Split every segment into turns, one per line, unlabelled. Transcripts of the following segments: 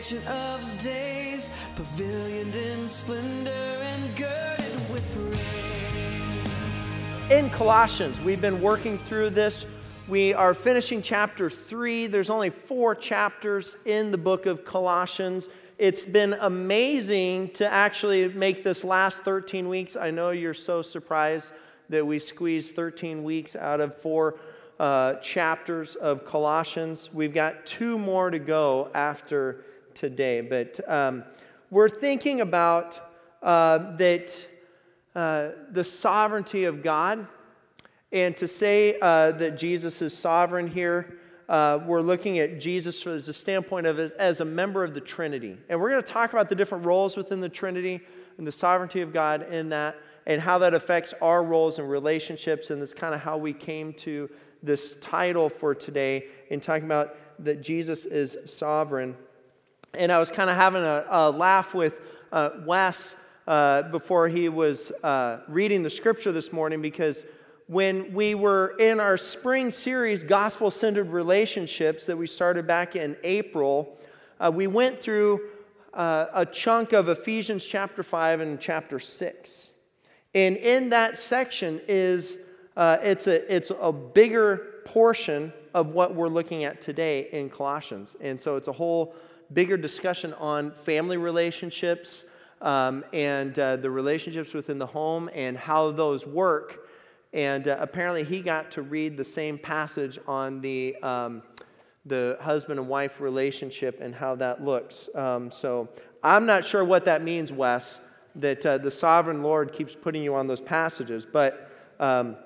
ancient of days, pavilioned in splendor and girded with praise.
In Colossians, we've been working through this. We are finishing chapter 3. There's only 4 chapters in the book of Colossians. It's been amazing to actually make this last 13 weeks. I know you're so surprised that we squeezed 13 weeks out of 4 chapters of Colossians. We've got 2 more to go after today. But we're thinking about the sovereignty of God. And to say that Jesus is sovereign here, we're looking at Jesus from the standpoint of as a member of the Trinity. And we're going to talk about the different roles within the Trinity and the sovereignty of God in that, and how that affects our roles and relationships. And that's kind of how we came to this title for today, in talking about that Jesus is sovereign. And I was kind of having a laugh with Wes before he was reading the scripture this morning, because when we were in our spring series, Gospel-Centered Relationships, that we started back in April, we went through a chunk of Ephesians chapter 5 and chapter 6. And in that section is, it's a bigger portion of what we're looking at today in Colossians. And so it's a whole bigger discussion on family relationships and the relationships within the home and how those work. And apparently he got to read the same passage on the husband and wife relationship and how that looks. So I'm not sure what that means, Wes, that the sovereign Lord keeps putting you on those passages. But I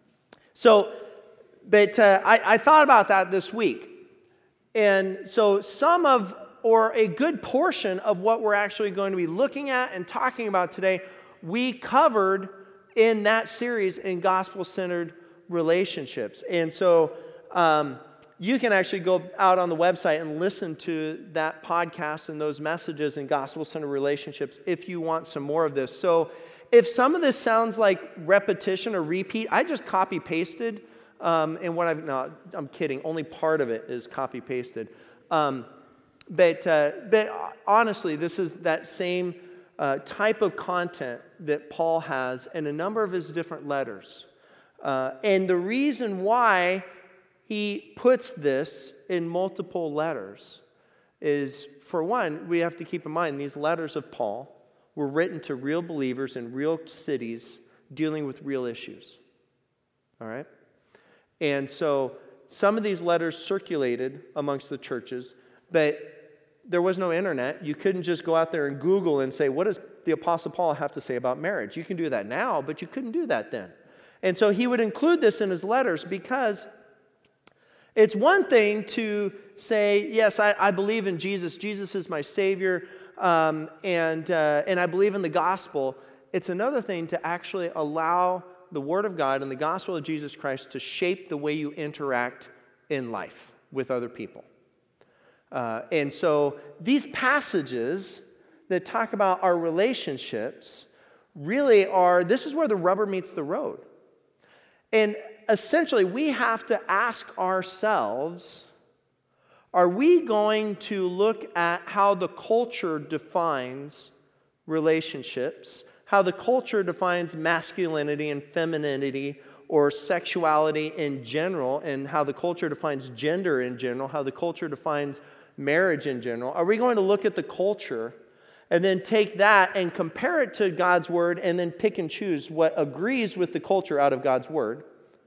thought about that this week. And so a good portion of what we're actually going to be looking at and talking about today, we covered in that series in Gospel-Centered Relationships. And so you can actually go out on the website and listen to that podcast and those messages in Gospel-Centered Relationships if you want some more of this. So if some of this sounds like repetition or repeat, I just copy-pasted. And I'm kidding. Only part of it is copy-pasted. But honestly, this is that same type of content that Paul has in a number of his different letters. And the reason why he puts this in multiple letters is, for one, we have to keep in mind these letters of Paul were written to real believers in real cities dealing with real issues. All right? And so some of these letters circulated amongst the churches, but there was no internet. You couldn't just go out there and Google and say, what does the Apostle Paul have to say about marriage? You can do that now, but you couldn't do that then. And so he would include this in his letters, because it's one thing to say, yes, I believe in Jesus. Jesus is my Savior, and I believe in the gospel. It's another thing to actually allow the Word of God and the gospel of Jesus Christ to shape the way you interact in life with other people. And so these passages that talk about our relationships really this is where the rubber meets the road. And essentially, we have to ask ourselves, are we going to look at how the culture defines relationships, how the culture defines masculinity and femininity, or sexuality in general, and how the culture defines gender in general, how the culture defines marriage in general? Are we going to look at the culture and then take that and compare it to God's Word and then pick and choose what agrees with the culture out of God's Word?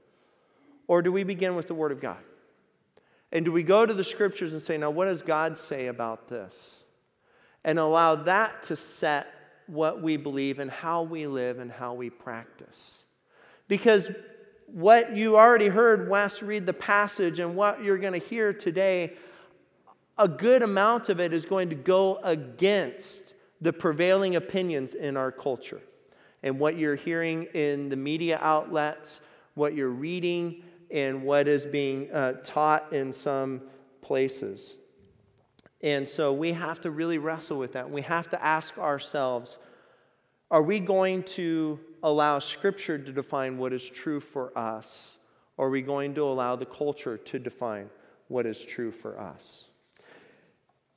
Or do we begin with the Word of God? And do we go to the Scriptures and say, now what does God say about this? And allow that to set what we believe and how we live and how we practice. Because what you already heard Wes read the passage, and what you're going to hear today, a good amount of it is going to go against the prevailing opinions in our culture. And what you're hearing in the media outlets, what you're reading, and what is being taught in some places. And so we have to really wrestle with that. We have to ask ourselves, are we going to allow Scripture to define what is true for us? Or are we going to allow the culture to define what is true for us?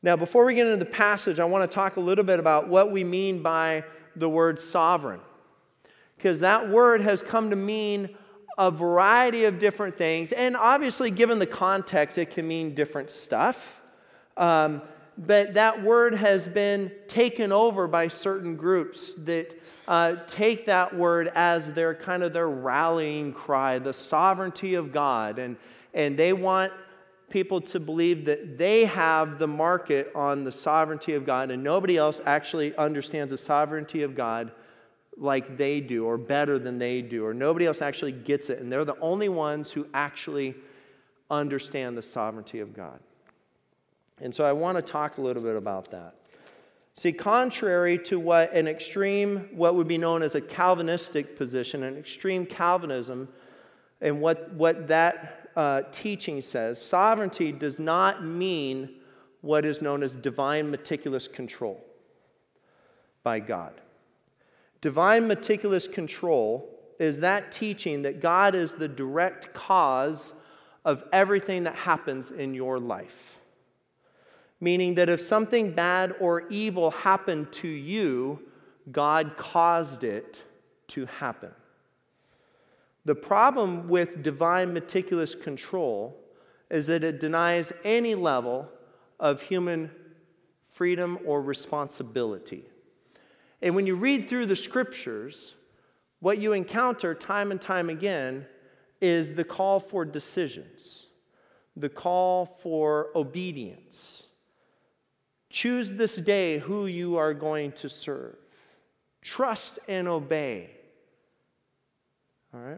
Now, before we get into the passage, I want to talk a little bit about what we mean by the word sovereign. Because that word has come to mean a variety of different things. And obviously, given the context, it can mean different stuff. But that word has been taken over by certain groups that take that word as their kind of their rallying cry, the sovereignty of God. And they want people to believe that they have the market on the sovereignty of God, and nobody else actually understands the sovereignty of God like they do, or better than they do, or nobody else actually gets it, and they're the only ones who actually understand the sovereignty of God. And so I want to talk a little bit about that. See, contrary to what would be known as a Calvinistic position, an extreme Calvinism, and what that teaching says, sovereignty does not mean what is known as divine meticulous control by God. Divine meticulous control is that teaching that God is the direct cause of everything that happens in your life. Meaning that if something bad or evil happened to you, God caused it to happen. The problem with divine meticulous control is that it denies any level of human freedom or responsibility. And when you read through the scriptures, what you encounter time and time again is the call for decisions, the call for obedience. Choose this day who you are going to serve. Trust and obey. All right?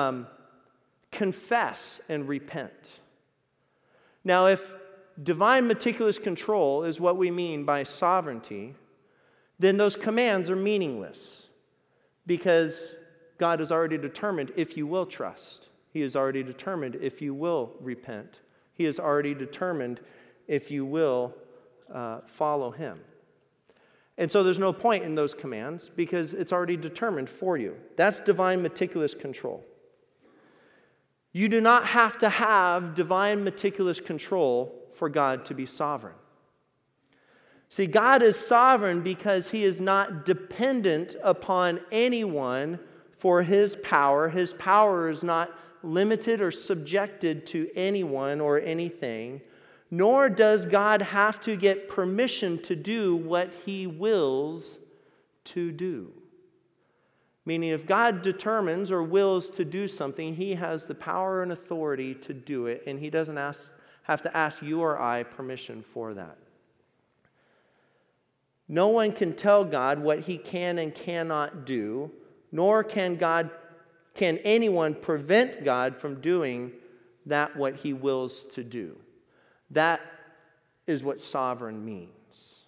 Confess and repent. Now, if divine meticulous control is what we mean by sovereignty, then those commands are meaningless because God has already determined if you will trust. He has already determined if you will repent. He has already determined if you will follow Him. And so there's no point in those commands because it's already determined for you. That's divine meticulous control. You do not have to have divine meticulous control for God to be sovereign. See, God is sovereign because He is not dependent upon anyone for His power. His power is not limited or subjected to anyone or anything. Nor does God have to get permission to do what He wills to do. Meaning, if God determines or wills to do something, He has the power and authority to do it, and He doesn't have to ask you or I permission for that. No one can tell God what He can and cannot do, nor can anyone prevent God from doing that what He wills to do. That is what sovereign means.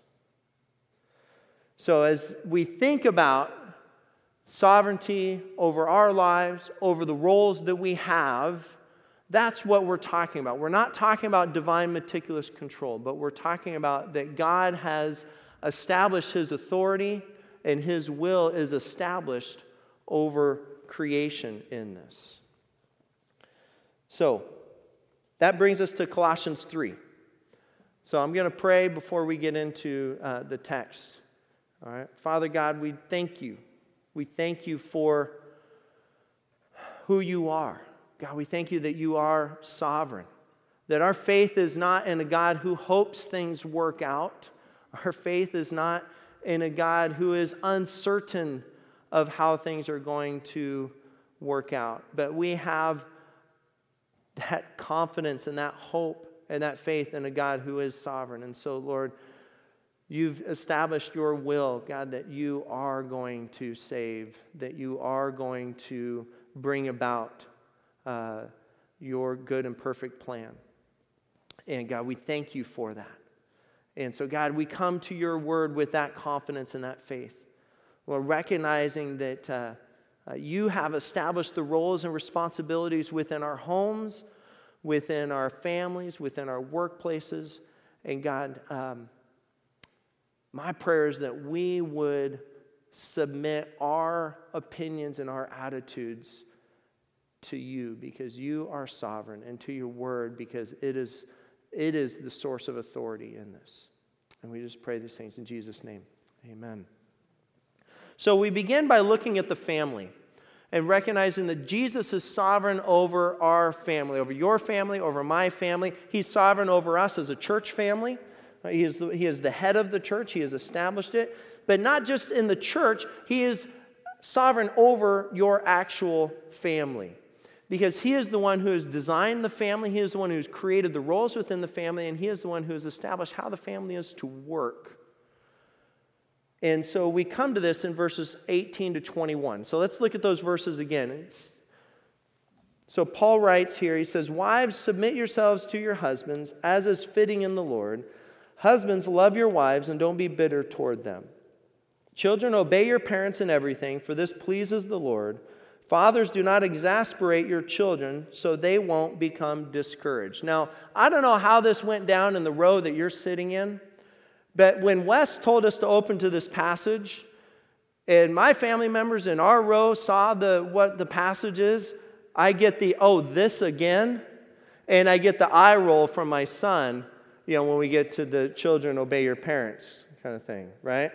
So as we think about sovereignty over our lives, over the roles that we have, that's what we're talking about. We're not talking about divine meticulous control, but we're talking about that God has established His authority and His will is established over creation in this. So, that brings us to Colossians 3. So I'm going to pray before we get into the text. All right, Father God, we thank You. We thank You for who You are. God, we thank You that You are sovereign. That our faith is not in a God who hopes things work out. Our faith is not in a God who is uncertain of how things are going to work out. But we have that confidence and that hope and that faith in a God who is sovereign. And so, Lord, You've established Your will, God, that You are going to save, that You are going to bring about Your good and perfect plan. And God, we thank You for that. And so, God, we come to Your word with that confidence and that faith. Lord, recognizing that You have established the roles and responsibilities within our homes, within our families, within our workplaces. And God, my prayer is that we would submit our opinions and our attitudes to You because You are sovereign, and to Your word because it is the source of authority in this. And we just pray these things in Jesus' name. Amen. So we begin by looking at the family and recognizing that Jesus is sovereign over our family, over your family, over my family. He's sovereign over us as a church family. He is the head of the church. He has established it. But not just in the church, He is sovereign over your actual family. Because He is the one who has designed the family. He is the one who has created the roles within the family. And He is the one who has established how the family is to work. And so we come to this in verses 18 to 21. So let's look at those verses again. So Paul writes here, he says, "Wives, submit yourselves to your husbands, as is fitting in the Lord. Husbands, love your wives and don't be bitter toward them. Children, obey your parents in everything, for this pleases the Lord. Fathers, do not exasperate your children so they won't become discouraged." Now, I don't know how this went down in the row that you're sitting in, but when Wes told us to open to this passage, and my family members in our row saw what the passage is, I get the, "Oh, this again?" And I get the eye roll from my son, when we get to the "children, obey your parents" kind of thing, right?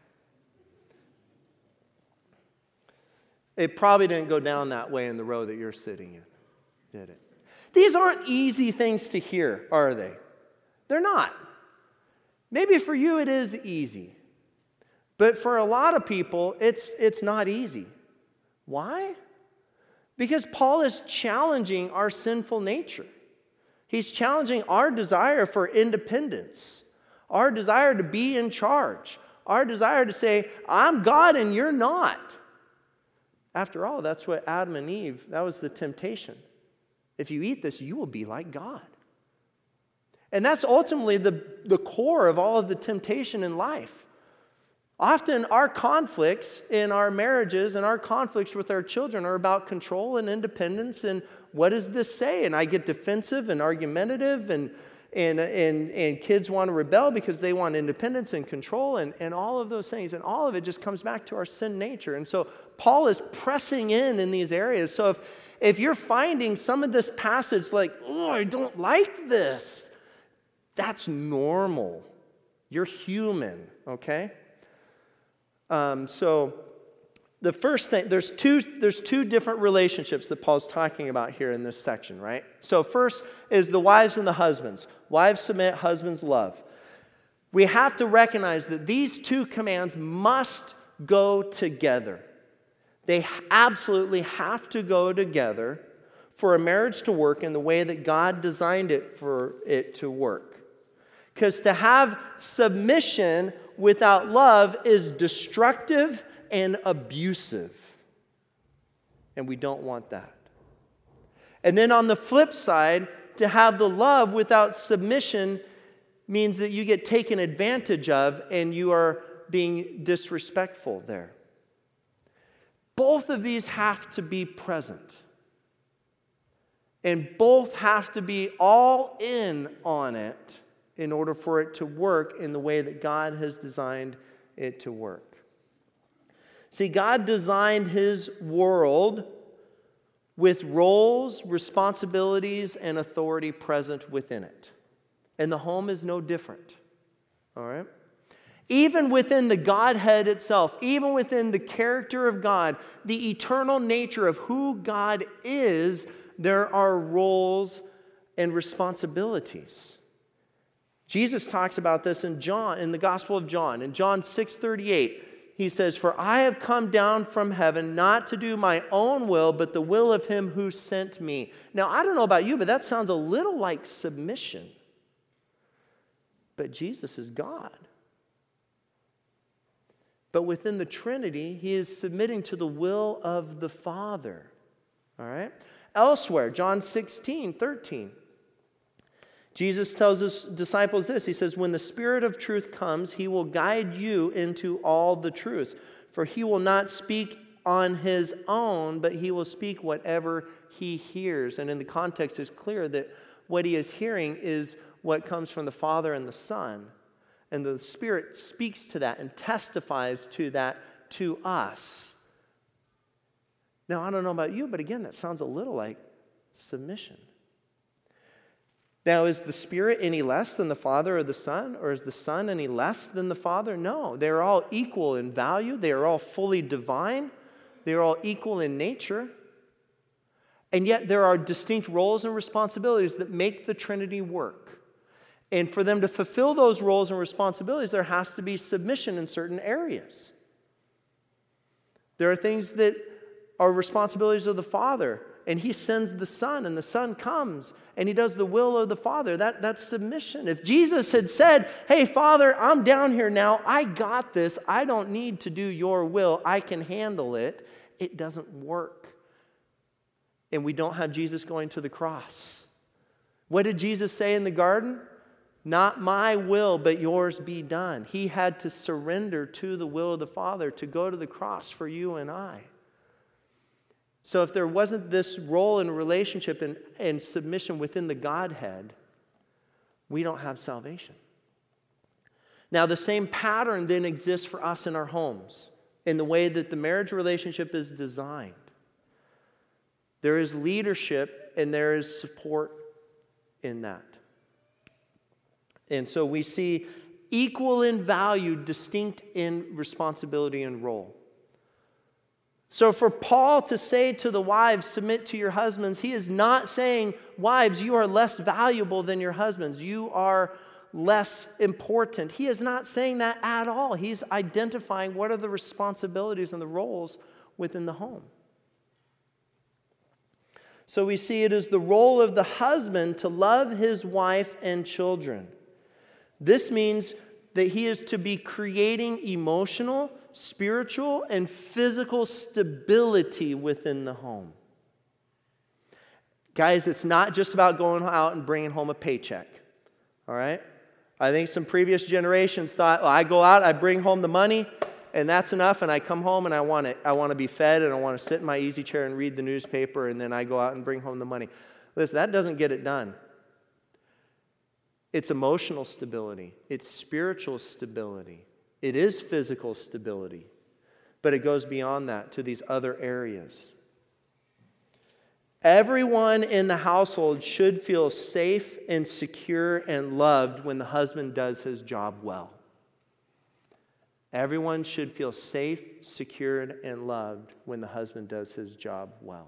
It probably didn't go down that way in the row that you're sitting in, did it? These aren't easy things to hear, are they? They're not. Maybe for you it is easy. But for a lot of people, it's not easy. Why? Because Paul is challenging our sinful nature. He's challenging our desire for independence, our desire to be in charge, our desire to say, "I'm God and you're not." After all, that's what Adam and Eve, that was the temptation. If you eat this, you will be like God. And that's ultimately the core of all of the temptation in life. Often our conflicts in our marriages and our conflicts with our children are about control and independence and what does this say? And I get defensive and argumentative and kids want to rebel because they want independence and control and all of those things. And all of it just comes back to our sin nature. And so Paul is pressing in these areas. So if you're finding some of this passage like, "Oh, I don't like this," that's normal. You're human, okay? So the first thing, there's two different relationships that Paul's talking about here in this section, right? So first is the wives and the husbands. Wives submit, husbands love. We have to recognize that these two commands must go together. They absolutely have to go together for a marriage to work in the way that God designed it for it to work. Because to have submission without love is destructive and abusive. And we don't want that. And then on the flip side, to have the love without submission means that you get taken advantage of and you are being disrespectful there. Both of these have to be present. And both have to be all in on it in order for it to work in the way that God has designed it to work. See, God designed His world with roles, responsibilities, and authority present within it. And the home is no different. All right? Even within the Godhead itself, even within the character of God, the eternal nature of who God is, there are roles and responsibilities. Jesus talks about this in the Gospel of John. In John 6:38, He says, "For I have come down from heaven not to do my own will, but the will of Him who sent me." Now, I don't know about you, but that sounds a little like submission. But Jesus is God. But within the Trinity, He is submitting to the will of the Father. All right? Elsewhere, John 16:13. Jesus tells His disciples this. He says, "When the Spirit of truth comes, He will guide you into all the truth. For He will not speak on His own, but He will speak whatever He hears." And in the context, it's clear that what He is hearing is what comes from the Father and the Son. And the Spirit speaks to that and testifies to that to us. Now, I don't know about you, but again, that sounds a little like submission. Now, is the Spirit any less than the Father or the Son? Or is the Son any less than the Father? No. They are all equal in value. They are all fully divine. They are all equal in nature. And yet there are distinct roles and responsibilities that make the Trinity work. And for them to fulfill those roles and responsibilities, there has to be submission in certain areas. There are things that are responsibilities of the Father, and He sends the Son, and the Son comes, and He does the will of the Father. That's submission. If Jesus had said, hey, Father, I'm down here now. I got this. I don't need to do your will. I can handle it. It doesn't work. And we don't have Jesus going to the cross. What did Jesus say in the garden? Not my will, but yours be done. He had to surrender to the will of the Father to go to the cross for you and I. So if there wasn't this role and relationship and submission within the Godhead, we don't have salvation. Now, the same pattern then exists for us in our homes, in the way that the marriage relationship is designed. There is leadership and there is support in that. And so we see equal in value, distinct in responsibility and role. So for Paul to say to the wives, submit to your husbands, he is not saying, wives, you are less valuable than your husbands. You are less important. He is not saying that at all. He's identifying what are the responsibilities and the roles within the home. So we see it as the role of the husband to love his wife and children. This means that he is to be creating emotional, spiritual, and physical stability within the home. Guys, it's not just about going out and bringing home a paycheck, all right? I think some previous generations thought, well, I go out, I bring home the money, and that's enough, and I come home and I want to be fed, and I want to sit in my easy chair and read the newspaper, and then I go out and bring home the money. Listen, that doesn't get it done. It's emotional stability. It's spiritual stability. It is physical stability. But it goes beyond that to these other areas. Everyone in the household should feel safe and secure and loved when the husband does his job well. Everyone should feel safe, secured, and loved when the husband does his job well.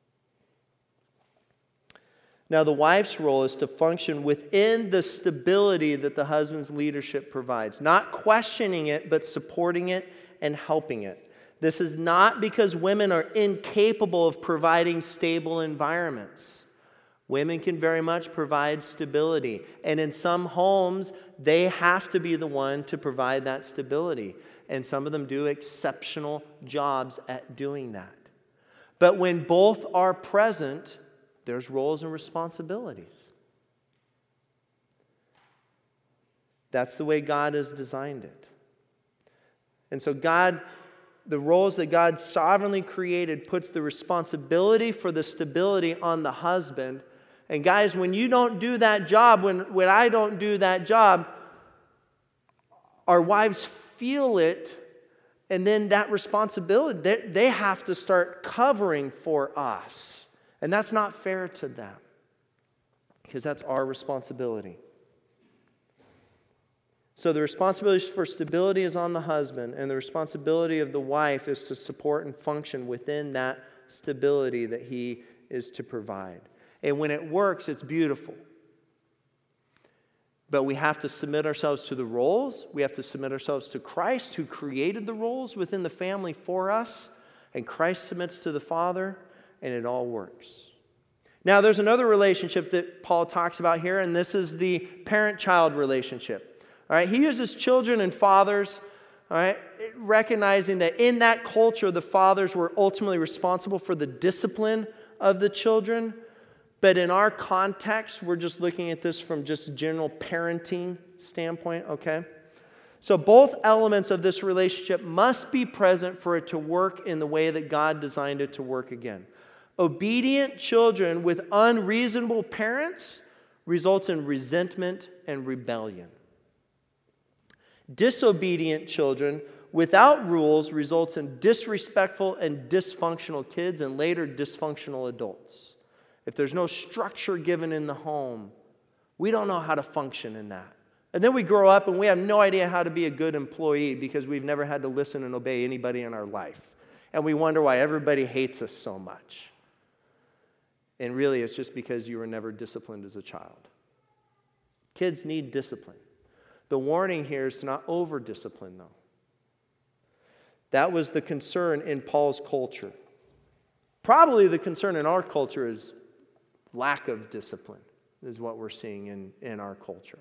Now, the wife's role is to function within the stability that the husband's leadership provides, not questioning it, but supporting it and helping it. This is not because women are incapable of providing stable environments. Women can very much provide stability, and in some homes, they have to be the one to provide that stability, and some of them do exceptional jobs at doing that. But when both are present, there's roles and responsibilities. That's the way God has designed it. And so the roles that God sovereignly created puts the responsibility for the stability on the husband. And guys, when you don't do that job, when I don't do that job, our wives feel it, and then that responsibility, they have to start covering for us. And that's not fair to them, because that's our responsibility. So the responsibility for stability is on the husband, and the responsibility of the wife is to support and function within that stability that he is to provide. And when it works, it's beautiful. But we have to submit ourselves to the roles. We have to submit ourselves to Christ, who created the roles within the family for us. And Christ submits to the Father, and it all works. Now, there's another relationship that Paul talks about here, and this is the parent-child relationship. All right, he uses children and fathers, all right, recognizing that in that culture, the fathers were ultimately responsible for the discipline of the children. But in our context, we're just looking at this from just a general parenting standpoint, okay? So both elements of this relationship must be present for it to work in the way that God designed it to work again. Obedient children with unreasonable parents results in resentment and rebellion. Disobedient children without rules results in disrespectful and dysfunctional kids and later dysfunctional adults. If there's no structure given in the home, We don't know how to function in that. And then we grow up and we have no idea how to be a good employee because we've never had to listen and obey anybody in our life. And we wonder why everybody hates us so much. And really, it's just because you were never disciplined as a child. Kids need discipline. The warning here is to not over-discipline, though. That was the concern in Paul's culture. Probably the concern in our culture is lack of discipline, is what we're seeing in our culture.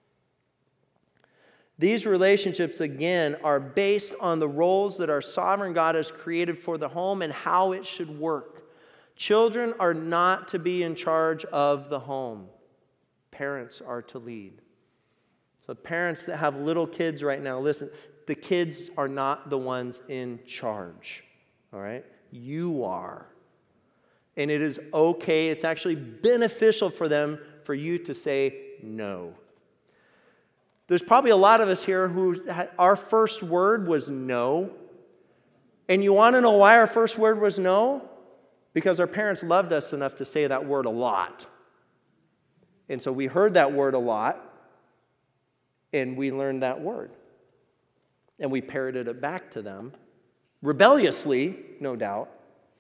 These relationships, again, are based on the roles that our sovereign God has created for the home and how it should work. Children are not to be in charge of the home. Parents are to lead. So parents that have little kids right now, listen, the kids are not the ones in charge. All right? You are. And it is okay, it's actually beneficial for them for you to say no. There's probably a lot of us here who our first word was no. And you want to know why our first word was no? Because our parents loved us enough to say that word a lot. And so we heard that word a lot, and we learned that word. And we parroted it back to them, rebelliously, no doubt.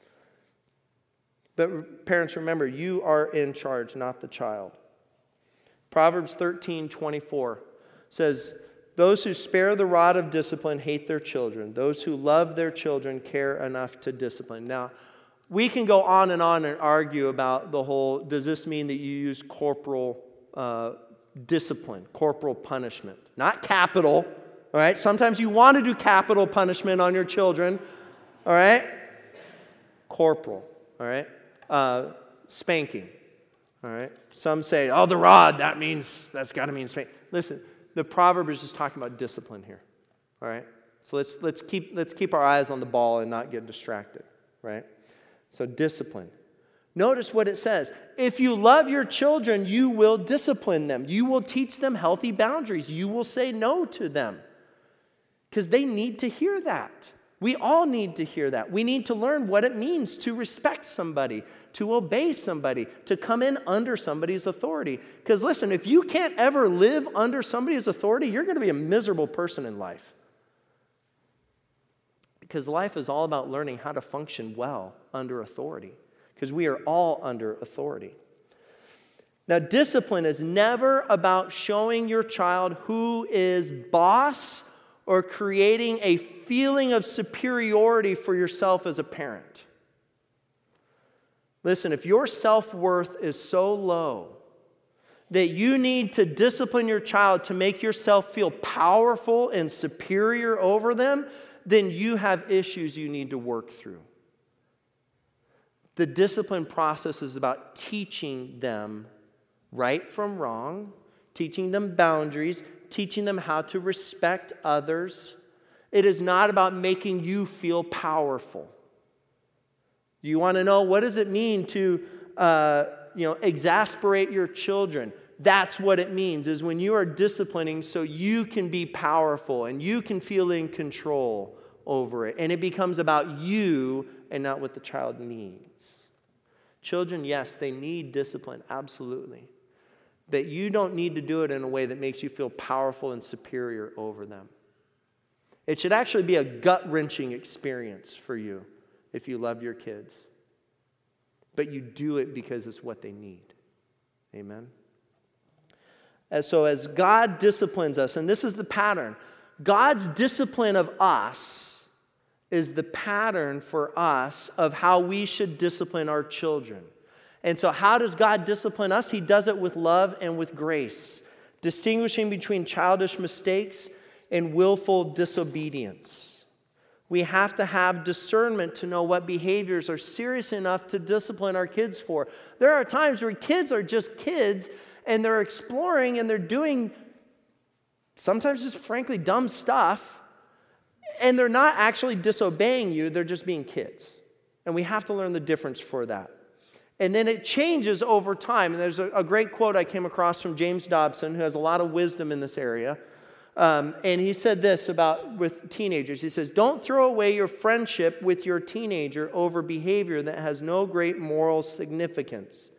But parents, remember, you are in charge, not the child. Proverbs 13:24 says, "Those who spare the rod of discipline hate their children. Those who love their children care enough to discipline." Now, we can go on and argue about the whole, does this mean that you use corporal discipline, corporal punishment? Not capital, all right? Sometimes you want to do capital punishment on your children, all right? Corporal, all right? Spanking, all right? Some say, oh, the rod, that's got to mean spanking. Listen, the proverb is just talking about discipline here, all right? So let's keep our eyes on the ball and not get distracted, right? So discipline. Notice what it says. If you love your children, you will discipline them. You will teach them healthy boundaries. You will say no to them. Because they need to hear that. We all need to hear that. We need to learn what it means to respect somebody, to obey somebody, to come in under somebody's authority. Because listen, if you can't ever live under somebody's authority, you're going to be a miserable person in life. Because life is all about learning how to function well under authority. Because we are all under authority. Now, discipline is never about showing your child who is boss or creating a feeling of superiority for yourself as a parent. Listen, if your self-worth is so low that you need to discipline your child to make yourself feel powerful and superior over them, then you have issues you need to work through. The discipline process is about teaching them right from wrong, teaching them boundaries, teaching them how to respect others. It is not about making you feel powerful. Do you want to know what does it mean to exasperate your children? That's what it means, is when you are disciplining so you can be powerful and you can feel in control over it. And it becomes about you and not what the child needs. Children, yes, they need discipline, absolutely. But you don't need to do it in a way that makes you feel powerful and superior over them. It should actually be a gut-wrenching experience for you if you love your kids. But you do it because it's what they need. Amen? So as God disciplines us, and this is the pattern, God's discipline of us is the pattern for us of how we should discipline our children. And so how does God discipline us? He does it with love and with grace, distinguishing between childish mistakes and willful disobedience. We have to have discernment to know what behaviors are serious enough to discipline our kids for. There are times where kids are just kids and they're exploring and they're doing sometimes just frankly dumb stuff, and they're not actually disobeying you, they're just being kids. And we have to learn the difference for that. And then it changes over time. And there's a great quote I came across from James Dobson, who has a lot of wisdom in this area. And he said this with teenagers. He says, "Don't throw away your friendship with your teenager over behavior that has no great moral significance.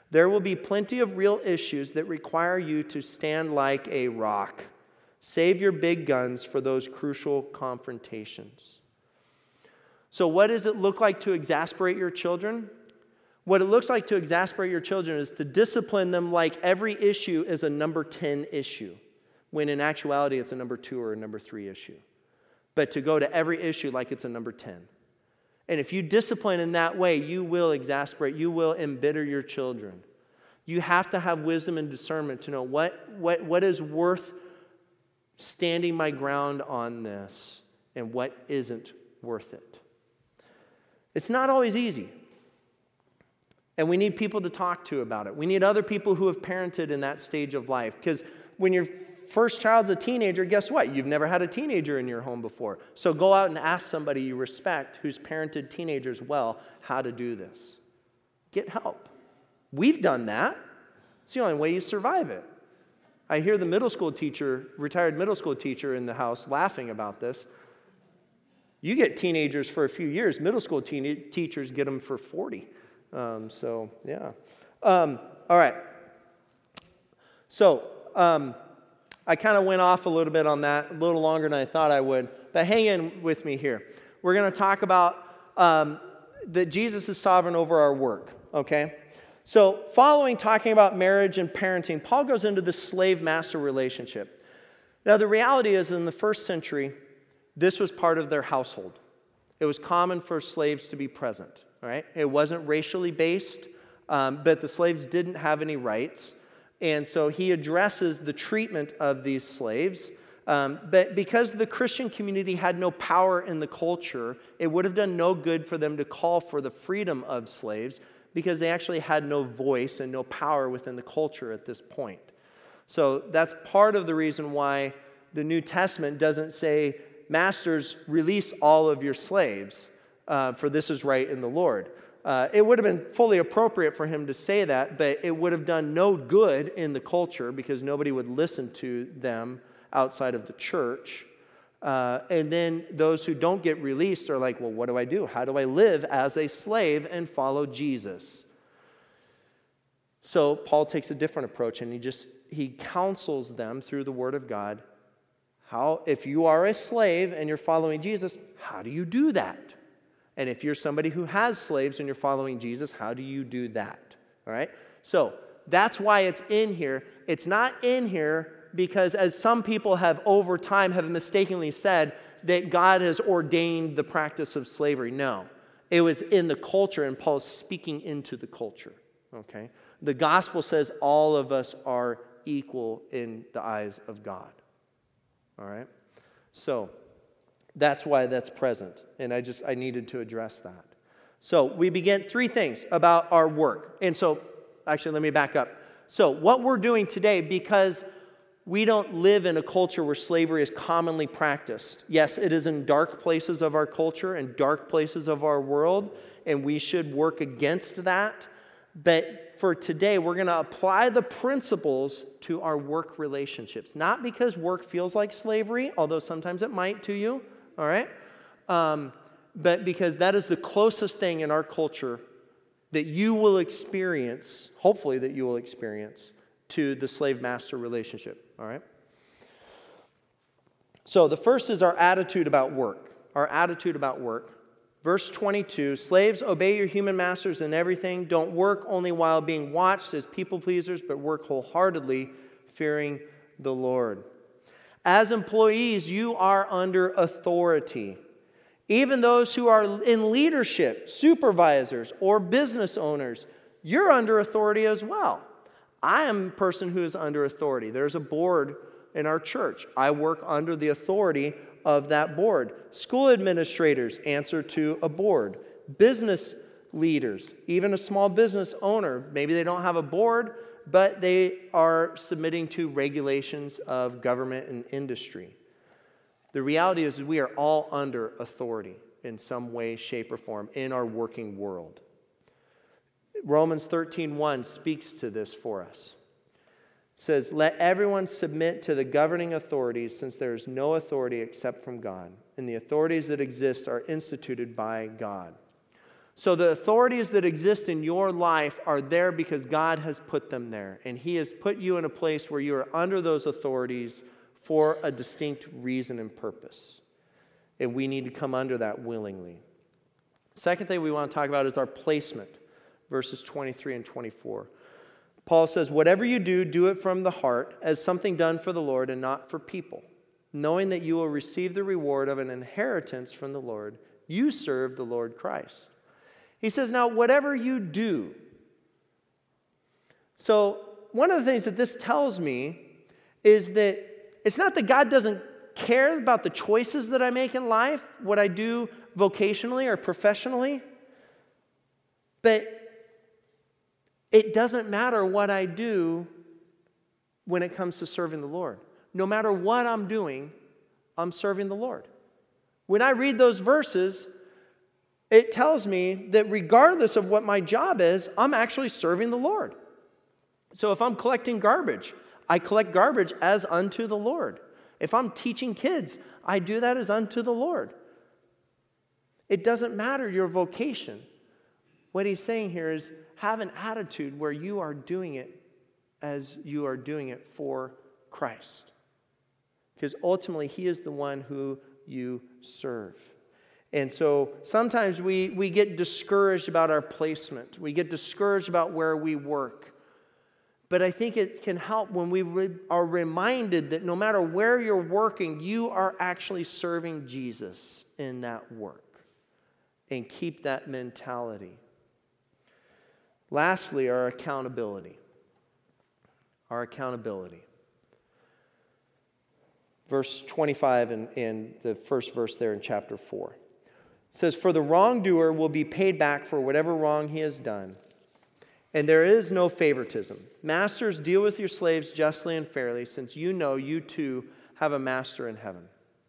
There will be plenty of real issues that require you to stand like a rock. Save your big guns for those crucial confrontations. So what does it look like to exasperate your children? What it looks like to exasperate your children is to discipline them like every issue is a number 10 issue, when in actuality it's a number 2 or a number 3 issue. But to go to every issue like it's a number 10. And if you discipline in that way, you will exasperate, you will embitter your children. You have to have wisdom and discernment to know what is worth standing my ground on this and what isn't worth it. It's not always easy. And we need people to talk to about it. We need other people who have parented in that stage of life. Because when your first child's a teenager, guess what? You've never had a teenager in your home before. So go out and ask somebody you respect who's parented teenagers well how to do this. Get help. We've done that. It's the only way you survive it. I hear the retired middle school teacher in the house laughing about this. You get teenagers for a few years. Middle school teachers get them for 40. All right. So, I kind of went off a little bit on that, a little longer than I thought I would. But hang in with me here. We're going to talk about that Jesus is sovereign over our work, okay? So, following talking about marriage and parenting, Paul goes into the slave-master relationship. Now, the reality is, in the first century, this was part of their household. It was common for slaves to be present, all right? It wasn't racially based, but the slaves didn't have any rights. And so he addresses the treatment of these slaves. But because the Christian community had no power in the culture, it would have done no good for them to call for the freedom of slaves, because they actually had no voice and no power within the culture at this point. So that's part of the reason why the New Testament doesn't say, masters, release all of your slaves, for this is right in the Lord. It would have been fully appropriate for him to say that, but it would have done no good in the culture because nobody would listen to them outside of the church. And then those who don't get released are like, well, what do I do? How do I live as a slave and follow Jesus? So Paul takes a different approach, and he counsels them through the Word of God. How, if you are a slave and you're following Jesus, how do you do that? And if you're somebody who has slaves and you're following Jesus, how do you do that? All right? So that's why it's in here. It's not in here because, as some people have over time have mistakenly said, that God has ordained the practice of slavery. No. It was in the culture, and Paul's speaking into the culture. Okay? The gospel says all of us are equal in the eyes of God. All right? So that's why that's present. And I needed to address that. So we began 3 things about our work. And so, actually, let me back up. So what we're doing today, because we don't live in a culture where slavery is commonly practiced. Yes, it is in dark places of our culture and dark places of our world, and we should work against that. But for today, we're going to apply the principles to our work relationships. Not because work feels like slavery, although sometimes it might to you, all right? But because that is the closest thing in our culture that you will experience, hopefully that you will experience, to the slave-master relationship, all right? So the first is our attitude about work. Our attitude about work. Verse 22, slaves, obey your human masters in everything. Don't work only while being watched as people pleasers, but work wholeheartedly, fearing the Lord. As employees, you are under authority. Even those who are in leadership, supervisors, or business owners, you're under authority as well. I am a person who is under authority. There's a board in our church. I work under the authority of that board. School administrators answer to a board. Business leaders, even a small business owner, maybe they don't have a board, but they are submitting to regulations of government and industry. The reality is we are all under authority in some way, shape, or form in our working world. Romans 13:1 speaks to this for us. It says, let everyone submit to the governing authorities, since there is no authority except from God, and the authorities that exist are instituted by God. So the authorities that exist in your life are there because God has put them there. And He has put you in a place where you are under those authorities for a distinct reason and purpose. And we need to come under that willingly. Second thing we want to talk about is our placement, verses 23 and 24. Paul says, whatever you do, do it from the heart, as something done for the Lord and not for people, knowing that you will receive the reward of an inheritance from the Lord. You serve the Lord Christ. He says, now, whatever you do. So one of the things that this tells me is that it's not that God doesn't care about the choices that I make in life, what I do vocationally or professionally, but it doesn't matter what I do when it comes to serving the Lord. No matter what I'm doing, I'm serving the Lord. When I read those verses, it tells me that regardless of what my job is, I'm actually serving the Lord. So if I'm collecting garbage, I collect garbage as unto the Lord. If I'm teaching kids, I do that as unto the Lord. It doesn't matter your vocation. What he's saying here is have an attitude where you are doing it as you are doing it for Christ. Because ultimately, He is the one who you serve. And so sometimes we get discouraged about our placement. We get discouraged about where we work. But I think it can help when we are reminded that no matter where you're working, you are actually serving Jesus in that work. And keep that mentality. Lastly, our accountability. Our accountability. Verse 25 and the first verse there in chapter 4. It says, for the wrongdoer will be paid back for whatever wrong he has done, and there is no favoritism. Masters, deal with your slaves justly and fairly, since you know you too have a master in heaven.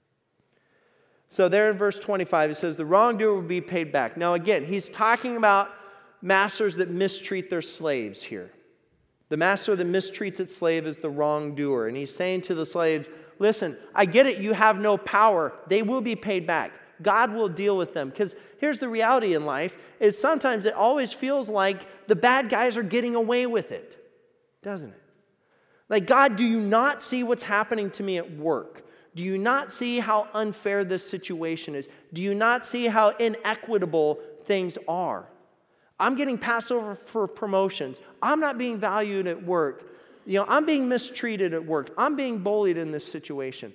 So there in verse 25, it says, the wrongdoer will be paid back. Now again, he's talking about masters that mistreat their slaves here. The master that mistreats its slave is the wrongdoer. And he's saying to the slaves, listen, I get it, you have no power. They will be paid back. God will deal with them. Because here's the reality in life, is sometimes it always feels like the bad guys are getting away with it. Doesn't it? Like, God, do you not see what's happening to me at work? Do you not see how unfair this situation is? Do you not see how inequitable things are? I'm getting passed over for promotions. I'm not being valued at work. I'm being mistreated at work. I'm being bullied in this situation.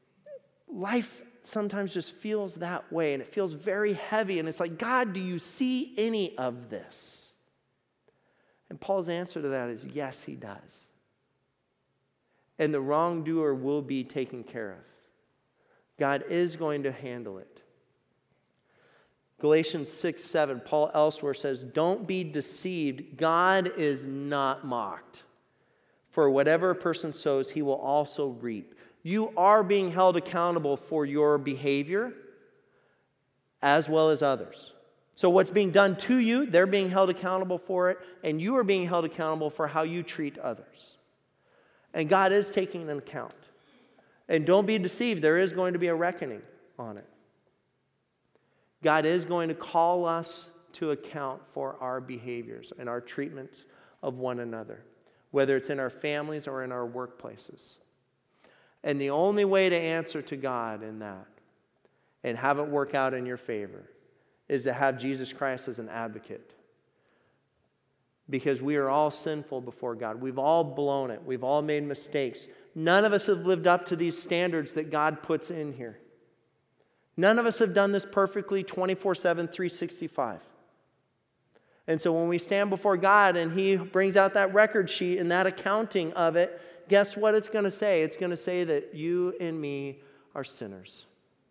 Life sometimes just feels that way, and it feels very heavy, and it's like, God, do you see any of this? And Paul's answer to that is, yes, He does. And the wrongdoer will be taken care of. God is going to handle it. Galatians 6:7, Paul elsewhere says, don't be deceived. God is not mocked. For whatever a person sows, he will also reap. You are being held accountable for your behavior as well as others. So what's being done to you, they're being held accountable for it, and you are being held accountable for how you treat others. And God is taking an account. And don't be deceived, there is going to be a reckoning on it. God is going to call us to account for our behaviors and our treatments of one another, whether it's in our families or in our workplaces. And the only way to answer to God in that and have it work out in your favor is to have Jesus Christ as an advocate. Because we are all sinful before God. We've all blown it. We've all made mistakes. None of us have lived up to these standards that God puts in here. None of us have done this perfectly 24/7, 365. And so when we stand before God and He brings out that record sheet and that accounting of it, guess what it's going to say? It's going to say that you and me are sinners.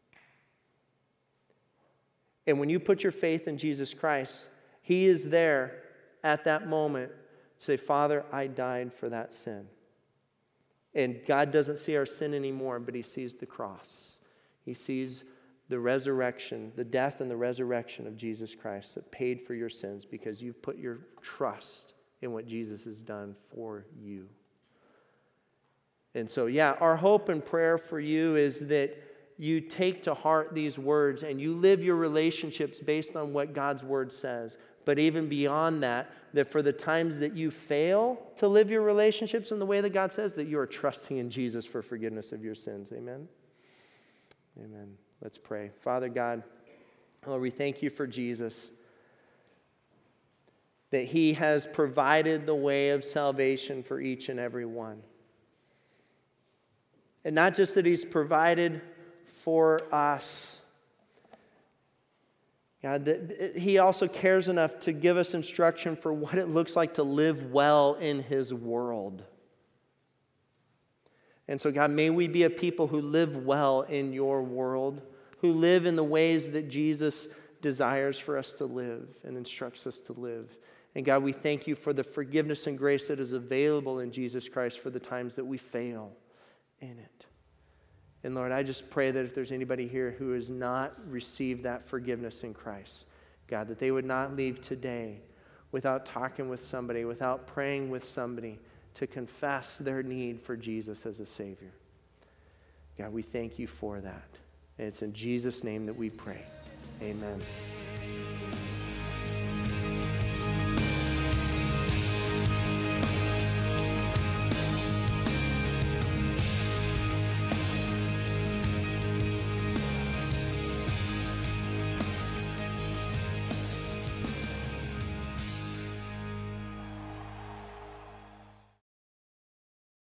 And when you put your faith in Jesus Christ, He is there at that moment to say, Father, I died for that sin. And God doesn't see our sin anymore, but He sees the cross. He sees the resurrection, the death and the resurrection of Jesus Christ that paid for your sins because you've put your trust in what Jesus has done for you. And so, our hope and prayer for you is that you take to heart these words and you live your relationships based on what God's word says. But even beyond that, that for the times that you fail to live your relationships in the way that God says, that you are trusting in Jesus for forgiveness of your sins. Amen? Amen. Let's pray. Father God, Lord, we thank you for Jesus, that he has provided the way of salvation for each and every one. And not just that he's provided for us, God, that he also cares enough to give us instruction for what it looks like to live well in his world. And so, God, may we be a people who live well in your world, who live in the ways that Jesus desires for us to live and instructs us to live. And God, we thank you for the forgiveness and grace that is available in Jesus Christ for the times that we fail in it. And Lord, I just pray that if there's anybody here who has not received that forgiveness in Christ, God, that they would not leave today without talking with somebody, without praying with somebody to confess their need for Jesus as a Savior. God, we thank you for that. And it's in Jesus' name that we pray. Amen.